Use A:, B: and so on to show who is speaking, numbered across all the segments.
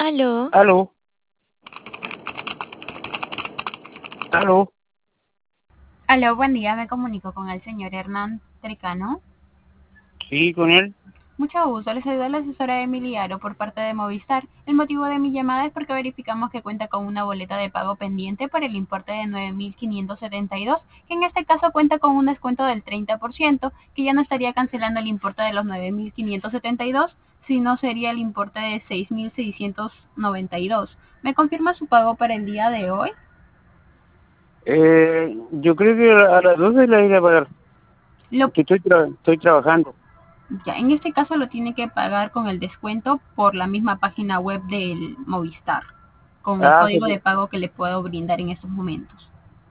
A: Aló,
B: Aló, aló,
C: Aló, buen día, me comunico con el señor Hernán Tricano.
B: sí, con él.
C: Mucho gusto, les saluda la asesora Emily Aro por parte de Movistar. El motivo de mi llamada es porque verificamos que cuenta con una boleta de pago pendiente por el importe de 9.572, que en este caso cuenta con un descuento del 30%, que ya no estaría cancelando el importe de los 9.572, sino sería el importe de 6.692. ¿Me confirma su pago para el día de hoy?
B: Yo creo que a las 12 la iré a pagar,
C: Lo
B: porque estoy trabajando.
C: Ya, en este caso lo tiene que pagar con el descuento por la misma página web del Movistar, con el
B: Ah,
C: código de pago que le puedo brindar en estos momentos.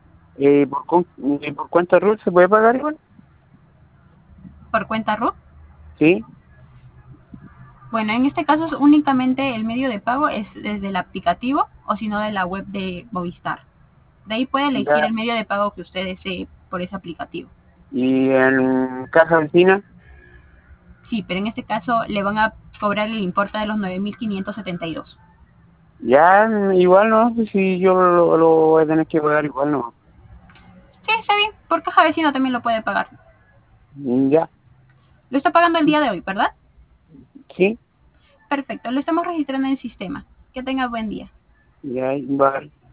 B: ¿por cuánta RUT se puede pagar igual?
C: ¿Por cuenta RUT?
B: Sí,
C: Bueno, en este caso es únicamente el medio de pago es desde el aplicativo o si no de la web de Movistar. De ahí puede elegir
B: ya.
C: el medio de pago que usted desee por ese aplicativo.
B: ¿Y en Caja Vecina?
C: Sí, pero en este caso le van a cobrar el importe de los 9.572.
B: Ya, igual no, pues si yo lo voy a tener que pagar igual no.
C: Sí, está bien, por caja vecino también lo puede pagar.
B: Ya,
C: Lo está pagando el día de hoy, ¿verdad?
B: sí,
C: Perfecto, lo estamos registrando en el sistema. Que tenga buen día.
B: ya, igual.